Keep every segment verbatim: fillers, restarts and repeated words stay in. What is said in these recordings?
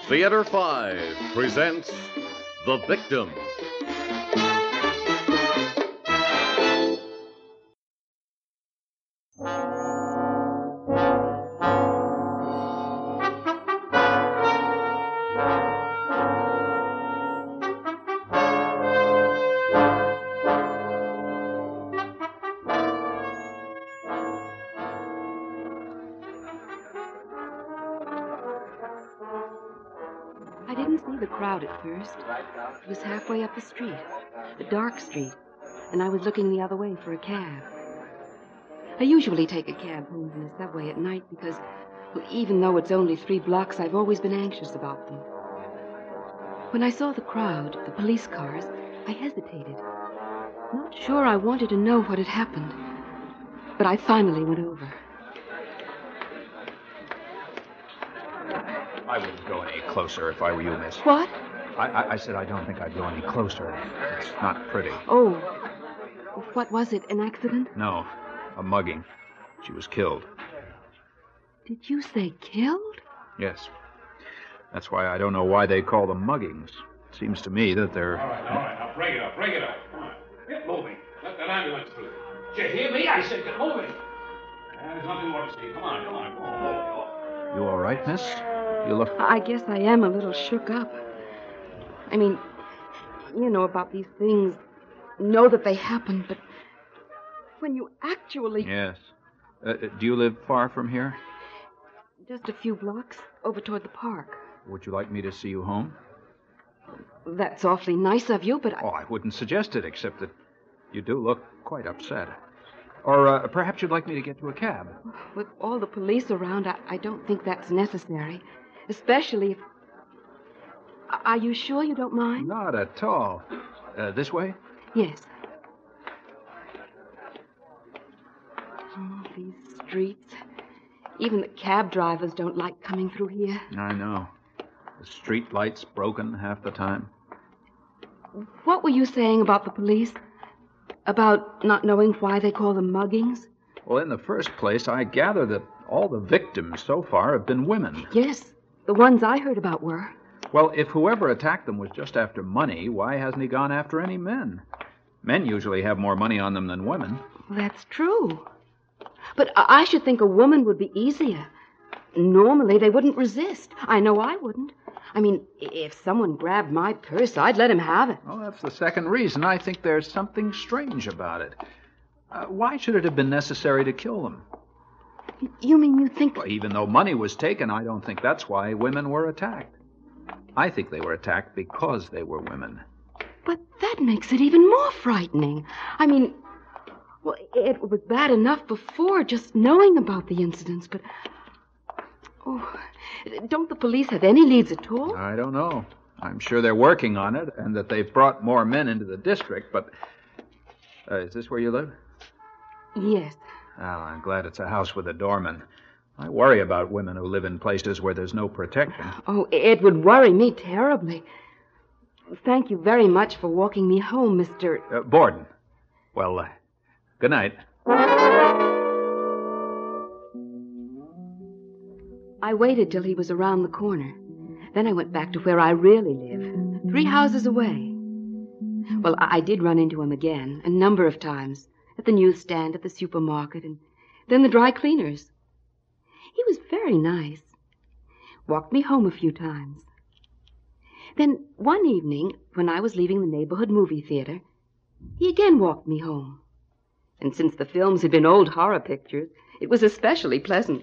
Theater five presents The Victim. I didn't see the crowd at first. It was halfway up the street, a dark street, and I was looking the other way for a cab. I usually take a cab home from the subway at night because, well, even though it's only three blocks, I've always been anxious about them. When I saw the crowd, the police cars, I hesitated. Not sure I wanted to know what had happened, but I finally went over. I wouldn't go any closer if I were you, miss. What? I, I, I said I don't think I'd go any closer. It's not pretty. Oh, what was it, an accident? No, a mugging. She was killed. Did you say killed? Yes. That's why I don't know why they call them muggings. It seems to me that they're... All right, all right, now break it up, break it up. Come on, get moving. Let that ambulance through. Did you hear me? I said get moving. There's nothing more to see. Come on, come on, come on. You all right, miss? You look... I guess I am a little shook up. I mean, you know about these things, know that they happen, but when you actually... Yes. Uh, do you live far from here? Just a few blocks over toward the park. Would you like me to see you home? That's awfully nice of you, but I... Oh, I wouldn't suggest it, except that you do look quite upset. Or uh, perhaps you'd like me to get you a cab. With all the police around, I, I don't think that's necessary. Especially if... Are you sure you don't mind? Not at all. Uh, this way? Yes. Oh, these streets. Even the cab drivers don't like coming through here. I know. The street lights broken half the time. What were you saying about the police? About not knowing why they call them muggings? Well, in the first place, I gather that all the victims so far have been women. Yes, the ones I heard about were. Well, if whoever attacked them was just after money, why hasn't he gone after any men? Men usually have more money on them than women. Well, that's true. But I should think a woman would be easier. Normally, they wouldn't resist. I know I wouldn't. I mean, if someone grabbed my purse, I'd let him have it. Oh, that's the second reason. I think there's something strange about it. Uh, why should it have been necessary to kill them? You mean you think... Well, even though money was taken, I don't think that's why women were attacked. I think they were attacked because they were women. But that makes it even more frightening. I mean, well, it was bad enough before just knowing about the incidents, but... Oh, don't the police have any leads at all? I don't know. I'm sure they're working on it and that they've brought more men into the district, but... Uh, is this where you live? Yes. Oh, I'm glad it's a house with a doorman. I worry about women who live in places where there's no protection. Oh, it would worry me terribly. Thank you very much for walking me home, Mister... Uh, Borden. Well, uh, good night. I waited till he was around the corner. Then I went back to where I really live, three houses away. Well, I did run into him again, a number of times, at the newsstand, at the supermarket, and then the dry cleaners. He was very nice. Walked me home a few times. Then one evening, when I was leaving the neighborhood movie theater, he again walked me home. And since the films had been old horror pictures, it was especially pleasant.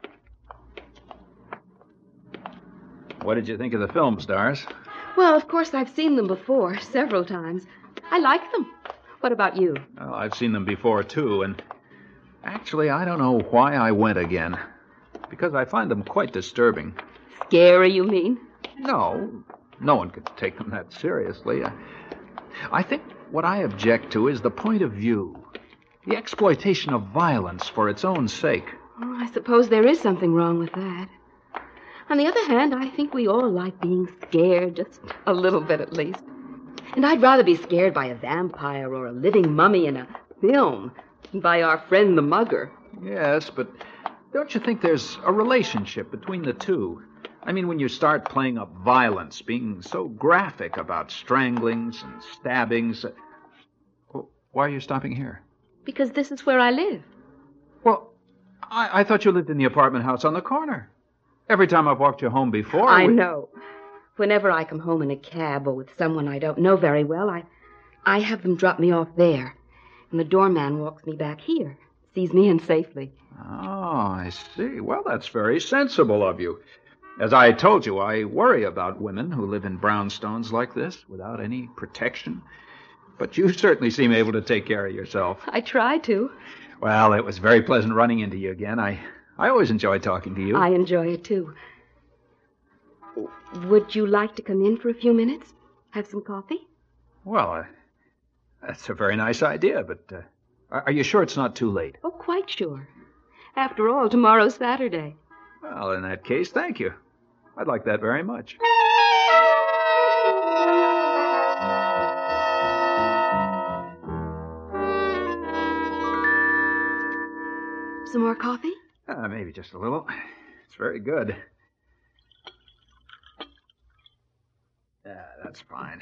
What did you think of the film, Stars? Well, of course, I've seen them before, several times. I like them. What about you? Well, I've seen them before, too, and actually, I don't know why I went again. Because I find them quite disturbing. Scary, you mean? No. No one could take them that seriously. I, I think what I object to is the point of view. The exploitation of violence for its own sake. Oh, I suppose there is something wrong with that. On the other hand, I think we all like being scared, just a little bit at least. And I'd rather be scared by a vampire or a living mummy in a film than by our friend the mugger. Yes, but don't you think there's a relationship between the two? I mean, when you start playing up violence, being so graphic about stranglings and stabbings. Uh, well, why are you stopping here? Because this is where I live. Well, I, I thought you lived in the apartment house on the corner. Every time I've walked you home before... I we... know. Whenever I come home in a cab or with someone I don't know very well, I, I have them drop me off there. And the doorman walks me back here, sees me in safely. Oh, I see. Well, that's very sensible of you. As I told you, I worry about women who live in brownstones like this without any protection. But you certainly seem able to take care of yourself. I try to. Well, it was very pleasant running into you again. I, I always enjoy talking to you. I enjoy it, too. Would you like to come in for a few minutes? Have some coffee? Well, uh, that's a very nice idea, but uh, are, are you sure it's not too late? Oh, quite sure. After all, tomorrow's Saturday. Well, in that case, thank you. I'd like that very much. Some more coffee? Uh, maybe just a little. It's very good. Yeah, that's fine.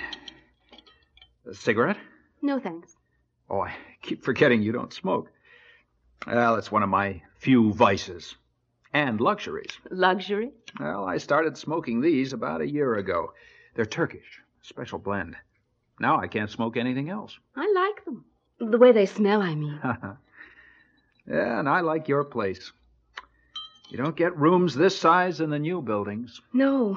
A cigarette? No, thanks. Oh, I keep forgetting you don't smoke. Well, it's one of my few vices. And luxuries. Luxury? Well, I started smoking these about a year ago. They're Turkish, special blend. Now I can't smoke anything else. I like them. The way they smell, I mean. Yeah, and I like your place. You don't get rooms this size in the new buildings. No.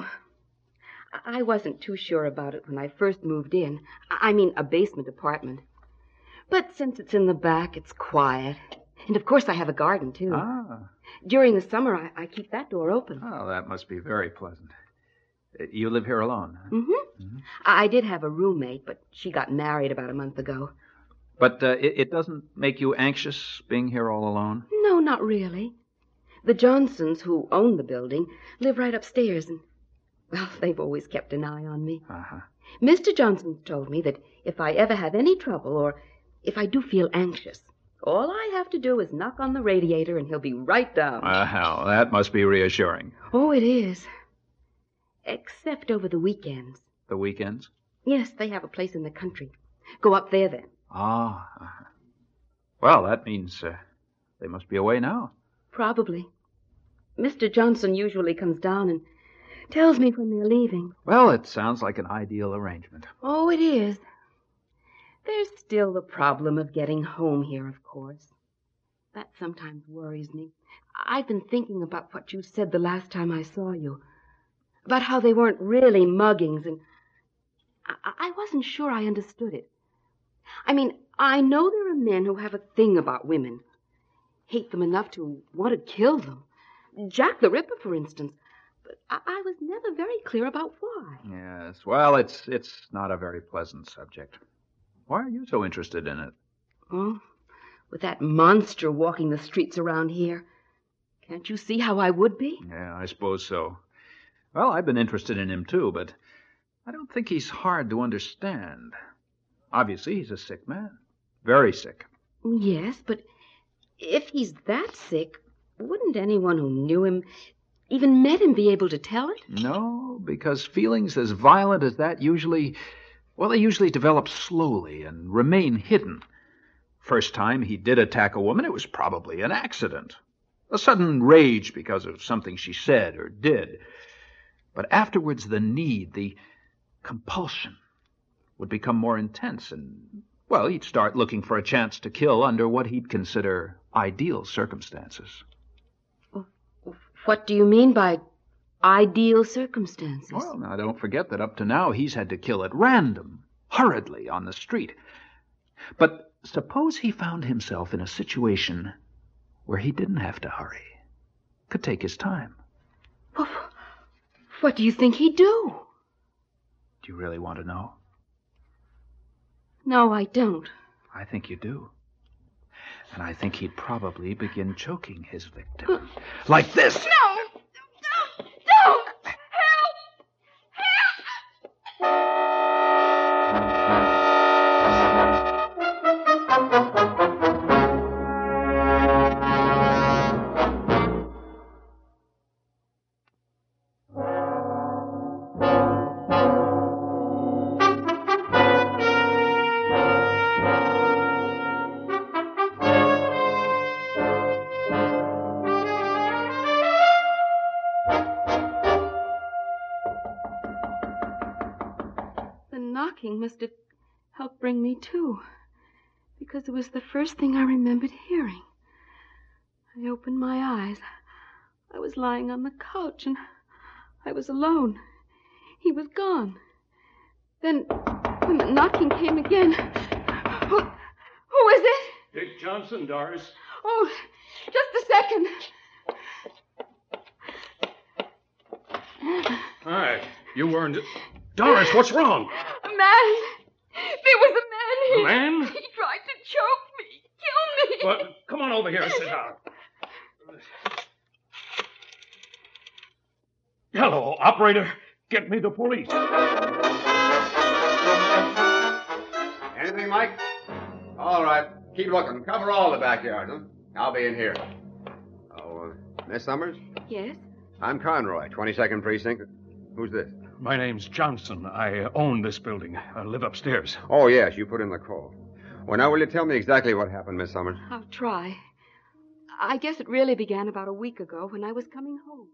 I wasn't too sure about it when I first moved in. I mean, a basement apartment. But since it's in the back, it's quiet. And of course I have a garden, too. Ah. During the summer, I, I keep that door open. Oh, that must be very pleasant. You live here alone? Huh? Mm-hmm. mm-hmm. I did have a roommate, but she got married about a month ago. But uh, it, it doesn't make you anxious being here all alone? No, not really. The Johnsons, who own the building, live right upstairs, and, well, they've always kept an eye on me. Uh-huh. Mister Johnson told me that if I ever have any trouble or if I do feel anxious, all I have to do is knock on the radiator and he'll be right down. Well, that must be reassuring. Oh, it is. Except over the weekends. The weekends? Yes, they have a place in the country. Go up there then. Ah. Uh-huh. Well, that means uh, they must be away now. Probably. Mister Johnson usually comes down and tells me when they're leaving. Well, it sounds like an ideal arrangement. Oh, it is. There's still the problem of getting home here, of course. That sometimes worries me. I've been thinking about what you said the last time I saw you. About how they weren't really muggings, and I, I wasn't sure I understood it. I mean, I know there are men who have a thing about women. Hate them enough to want to kill them. Jack the Ripper, for instance. But I, I was never very clear about why. Yes, well, it's it's not a very pleasant subject. Why are you so interested in it? Oh, with that monster walking the streets around here. Can't you see how I would be? Yeah, I suppose so. Well, I've been interested in him, too, but I don't think he's hard to understand. Obviously, he's a sick man. Very sick. Yes, but if he's that sick, wouldn't anyone who knew him, even met him, be able to tell it? No, because feelings as violent as that usually... Well, they usually develop slowly and remain hidden. First time he did attack a woman, it was probably an accident. A sudden rage because of something she said or did. But afterwards, the need, the compulsion, would become more intense and, well, he'd start looking for a chance to kill under what he'd consider ideal circumstances. What do you mean by ideal circumstances? Well, now, don't forget that up to now he's had to kill at random, hurriedly, on the street. But suppose he found himself in a situation where he didn't have to hurry, could take his time. Well, what do you think he'd do? Do you really want to know? No, I don't. I think you do. And I think he'd probably begin choking his victim. Like this. No! Don't! Don't! Help! Help! phone must have helped bring me to, because it was the first thing I remembered hearing. I opened my eyes. I was lying on the couch, and I was alone. He was gone. Then, when the knocking came again... Who, who is it? Dick Johnson, Doris. Oh, just a second. All right. You weren't... Doris, what's wrong? A man. There was a man A here. man? He tried to choke me, kill me. Well, come on over here and sit down. Hello, operator. Get me the police. Anything, Mike? All right. Keep looking. Cover all the backyard, huh? I'll be in here. Oh, uh, Miss Summers? Yes? I'm Conroy, twenty-second Precinct. Who's this? My name's Johnson. I own this building. I live upstairs. Oh, yes, you put in the call. Well, now, will you tell me exactly what happened, Miss Summers? I'll try. I guess it really began about a week ago when I was coming home.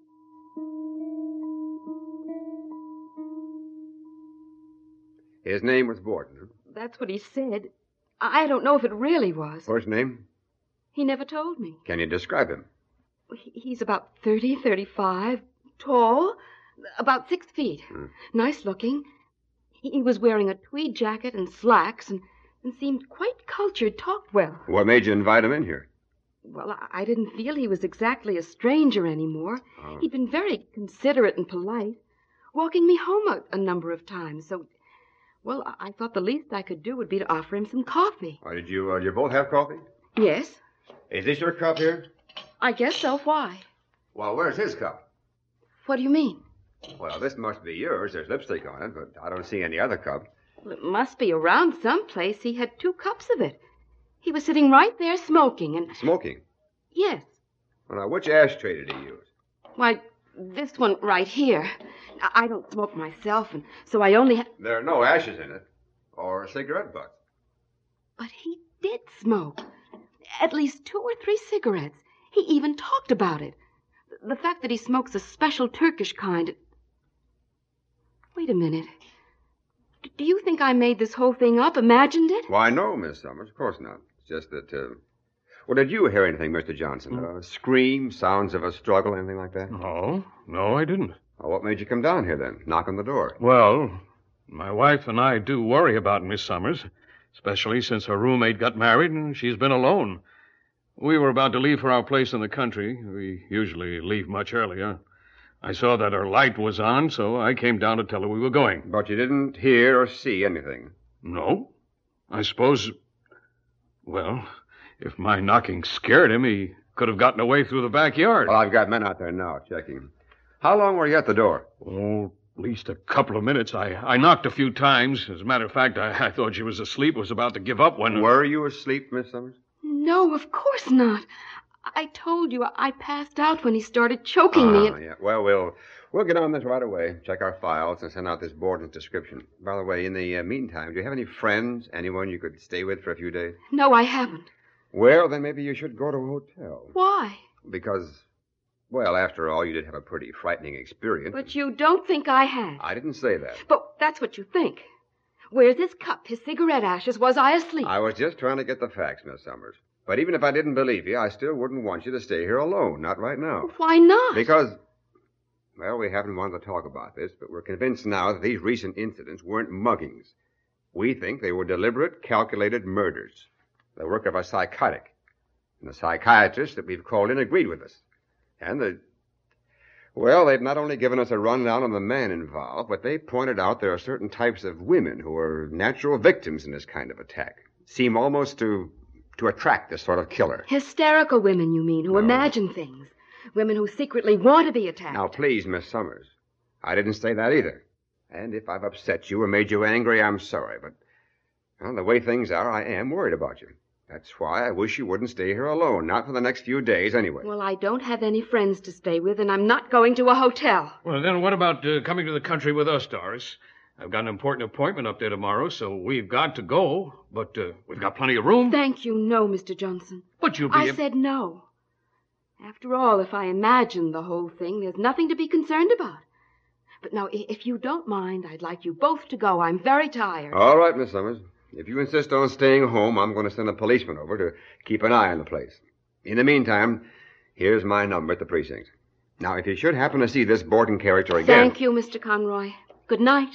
His name was Borden, huh? That's what he said. I don't know if it really was. First name? He never told me. Can you describe him? He- He's about thirty, thirty-five, tall, about six feet, Hmm. nice looking. He he was wearing a tweed jacket and slacks and, and seemed quite cultured, talked well. What made you invite him in here? Well, I- I didn't feel he was exactly a stranger anymore. Oh. He'd been very considerate and polite, walking me home a, a number of times. So, well, I I thought the least I could do would be to offer him some coffee. Oh, did you, uh, you both have coffee? Yes, Is this your cup here? I guess so. Why? Well, where's his cup? What do you mean? Well, this must be yours. There's lipstick on it, but I don't see any other cup. Well, it must be around someplace. He had two cups of it. He was sitting right there smoking, and Smoking. yes, Well, now, which ashtray did he use? why, this one right here. I I don't smoke myself, and so I only have... There are no ashes in it. Or a cigarette butt. But he did smoke. At least two or three cigarettes. He even talked about it. The fact that he smokes a special Turkish kind... Wait a minute. D- Do you think I made this whole thing up, imagined it? Why, no, Miss Summers. Of course not. It's just that, uh... Well, did you hear anything, Mister Johnson? Hmm. A scream, sounds of a struggle, anything like that? No, no, I didn't. Well, what made you come down here, then? Knock on the door. Well, my wife and I do worry about Miss Summers, especially since her roommate got married and she's been alone. We were about to leave for our place in the country. We usually leave much earlier. I saw that her light was on, so I came down to tell her we were going. But you didn't hear or see anything. No. I suppose... Well, if my knocking scared him, he could have gotten away through the backyard. Well, I've got men out there now checking. How long were you at the door? Oh, at least a couple of minutes. I, I knocked a few times. As a matter of fact, I, I thought she was asleep, was about to give up when... Were you asleep, Miss Summers? No, of course not. I told you I passed out when he started choking me. Ah, And... yeah. Well, we'll we'll get on this right away. Check our files and send out this Borden's description. By the way, in the uh, meantime, do you have any friends, anyone you could stay with for a few days? No, I haven't. Well, then maybe you should go to a hotel. Why? Because, well, after all, you did have a pretty frightening experience. But you don't think I have. I didn't say that. But that's what you think. Where's his cup, his cigarette ashes? Was I asleep? I was just trying to get the facts, Miss Summers. But even if I didn't believe you, I still wouldn't want you to stay here alone. Not right now. Why not? Because, well, we haven't wanted to talk about this, but we're convinced now that these recent incidents weren't muggings. We think they were deliberate, calculated murders. The work of a psychotic. And the psychiatrist that we've called in agreed with us. And the... Well, they've not only given us a rundown on the man involved, but they pointed out there are certain types of women who are natural victims in this kind of attack. Seem almost to... to attract this sort of killer. Hysterical women, you mean, who No. imagine things. Women who secretly want to be attacked. Now, please, Miss Summers. I didn't say that either. And if I've upset you or made you angry, I'm sorry. But, well, the way things are, I am worried about you. That's why I wish you wouldn't stay here alone. Not for the next few days, anyway. Well, I don't have any friends to stay with, and I'm not going to a hotel. Well, then what about uh, coming to the country with us, Doris? I've got an important appointment up there tomorrow, so we've got to go. But uh, we've got plenty of room. Thank you, no, Mister Johnson. But you'll be... I ab- said no. After all, if I imagined the whole thing, there's nothing to be concerned about. But now, i- if you don't mind, I'd like you both to go. I'm very tired. All right, Miss Summers. If you insist on staying home, I'm going to send a policeman over to keep an eye on the place. In the meantime, here's my number at the precinct. Now, if you should happen to see this Borden character again... Thank you, Mister Conroy. Good night.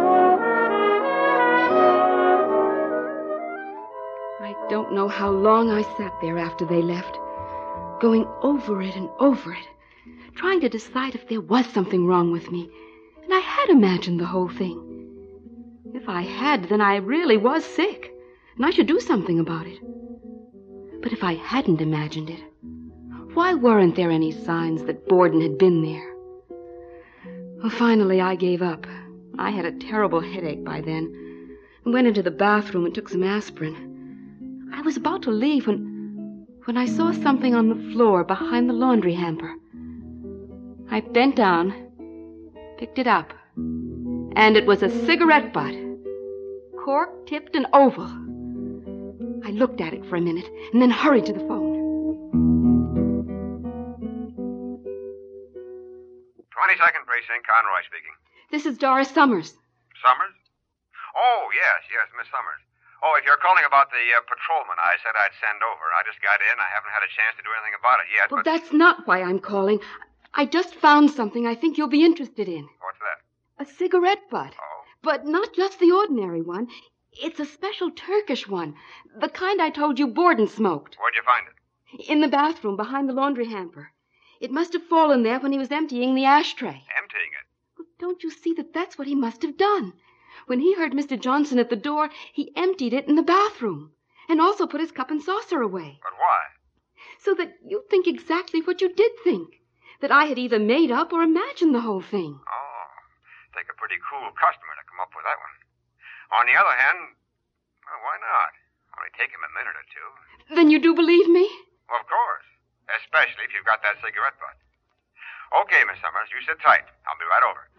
I don't know how long I sat there after they left, going over it and over it, trying to decide if there was something wrong with me. And I had imagined the whole thing. If I had, then I really was sick, and I should do something about it. But if I hadn't imagined it, why weren't there any signs that Borden had been there? Well, finally, I gave up. I had a terrible headache by then, and went into the bathroom and took some aspirin. I was about to leave when, when I saw something on the floor behind the laundry hamper. I bent down, picked it up, and it was a cigarette butt, cork-tipped and oval. I looked at it for a minute and then hurried to the phone. twenty-second Precinct, Conroy speaking. This is Doris Summers. Summers? Oh, yes, yes, Miss Summers. Oh, if you're calling about the uh, patrolman I said I'd send over. I just got in. I haven't had a chance to do anything about it yet, Well, but... that's not why I'm calling. I just found something I think you'll be interested in. What's that? A cigarette butt. Oh. But not just the ordinary one. It's a special Turkish one. The kind I told you Borden smoked. Where'd you find it? In the bathroom behind the laundry hamper. It must have fallen there when he was emptying the ashtray. Emptying it. Well, don't you see that that's what he must have done? When he heard Mister Johnson at the door, he emptied it in the bathroom. And also put his cup and saucer away. But why? So that you'd think exactly what you did think. That I had either made up or imagined the whole thing. Oh, take a pretty cool customer to come up with that one. On the other hand, well, why not? Only take him a minute or two. Then you do believe me? Well, of course. Especially if you've got that cigarette butt. Okay, Miss Summers, you sit tight. I'll be right over.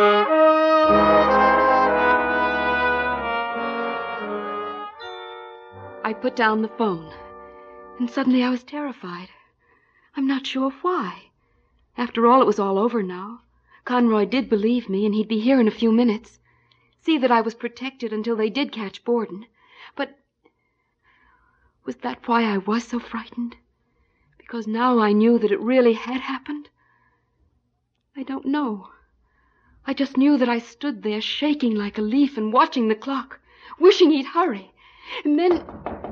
I put down the phone, and suddenly I was terrified. I'm not sure why. After all, it was all over now. Conroy did believe me, and he'd be here in a few minutes. See that I was protected until they did catch Borden. But was that why I was so frightened? Because now I knew that it really had happened? I don't know. I just knew that I stood there shaking like a leaf and watching the clock, wishing he'd hurry. And then...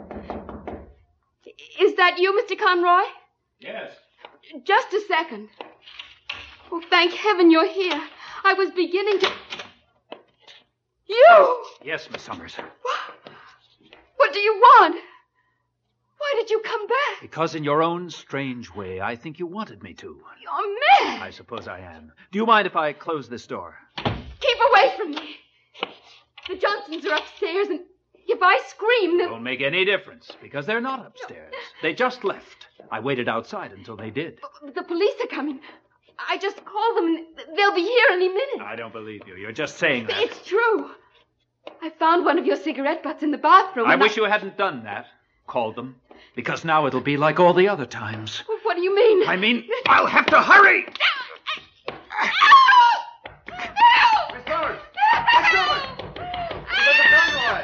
Is that you, Mister Conroy? Yes. Just a second. Oh, thank heaven you're here. I was beginning to... You! Yes, Miss Summers. What? What do you want? Why did you come back? Because in your own strange way, I think you wanted me to. You're mad. I suppose I am. Do you mind if I close this door? Keep away from me. The Johnsons are upstairs, and if I scream, they'll... Won't make any difference, because they're not upstairs. They just left. I waited outside until they did. The police are coming. I just called them, and they'll be here any minute. I don't believe you. You're just saying that. It's true. I found one of your cigarette butts in the bathroom. I and wish you hadn't done that. Called them. Because now it'll be like all the other times. What do you mean? I mean, I'll have to hurry! Miss Summers! Miss Summers! Mister Conroy!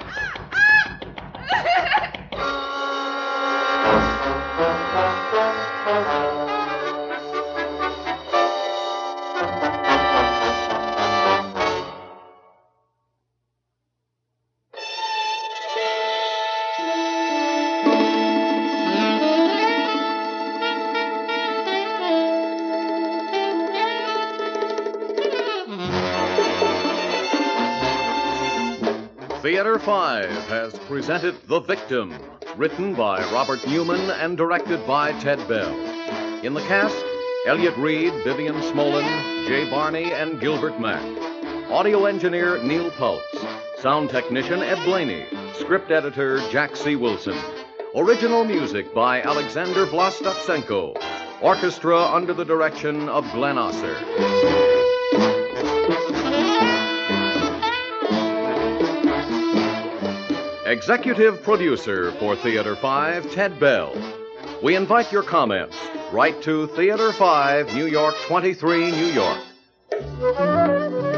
Theater Five has presented The Victim, written by Robert Newman and directed by Ted Bell. In the cast, Elliot Reed, Vivian Smolin, Jay Barney, and Gilbert Mack. Audio engineer Neil Pultz. Sound technician Ed Blaney. Script editor Jack C. Wilson. Original music by Alexander Vlastotsenko. Orchestra under the direction of Glenn Osser. Executive producer for Theater Five, Ted Bell. We invite your comments. Write to Theater Five, New York twenty-three, New York.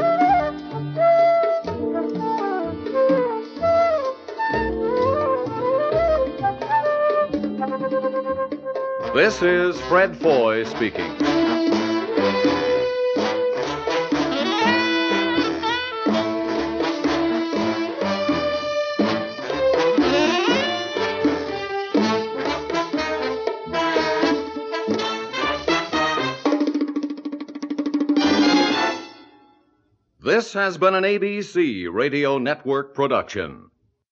This is Fred Foy speaking. This has been an A B C Radio Network production.